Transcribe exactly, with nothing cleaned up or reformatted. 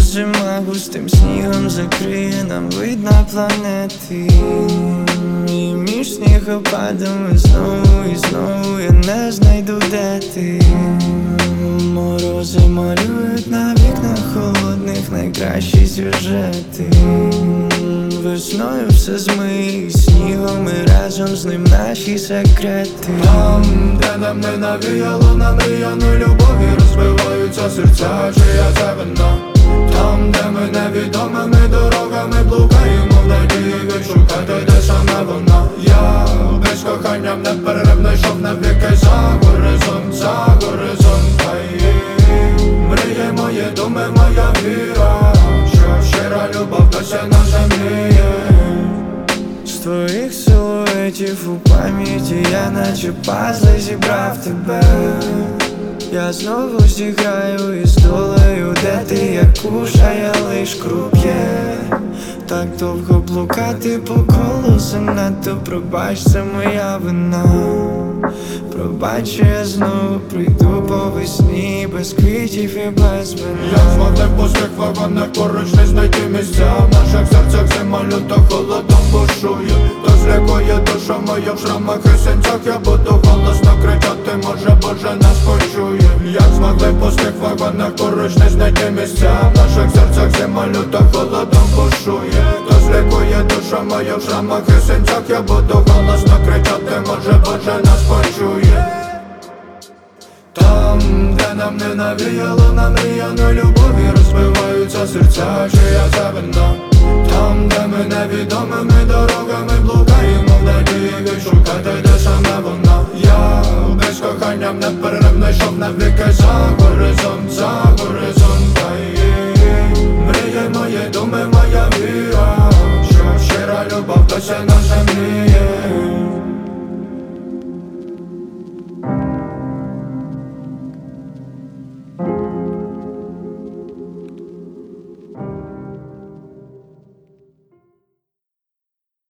зима густим снігом закриє нам вид на планети. І між снігопадами знову і знову я не знайду, де ти. Морози малюють на вікнах холодних найкращі сюжети. Весною все змиє снігом, і разом з ним наші секрети. Там, де нам не навіяло намріяну любові, розбиваються серця, чия це вина. Там, де ми невідомими дорогами блукаємо в надії відшукати, де саме вона. Я без кохання неперервно йшов навіки за горизонт, за горизонт. Мріє мої думи, моя віра, що щира любов досі на землі є. З твоїх силуетів у пам'яті я наче пазли зібрав тебе. Я знову зіграю із долею, де ти як куша, я лиш круп'є. Так довго блукати по колу занадто, пробач, це моя вина. Пробач, що я знову прийду по весні, без квітів і без вина. Як змогли в пустих вагонах поруч не знайти місця, в наших серцях зима люто холодом бушує. То злякує душа моя в шрамах і синцях, я буду голосно кричати, може Боже нас почує. Як змогли в пустих вагонах поруч не знайти місця, в наших серцях зима люто холодом бушує. То злякує душа моя в шрамах і синцях, я буду голосно кричати, може Боже нас почує. Там, де нам не навіяло намріяну любові, розбиваються серця, чия це вина. Там, де ми невідомими дорогами блукаємо в надії відшукати, де саме вона. Я без кохання неперервно йшов навіки за горизонт, за горизонт. Мріє мої думи, моя віра, що щира любов досі на землі є.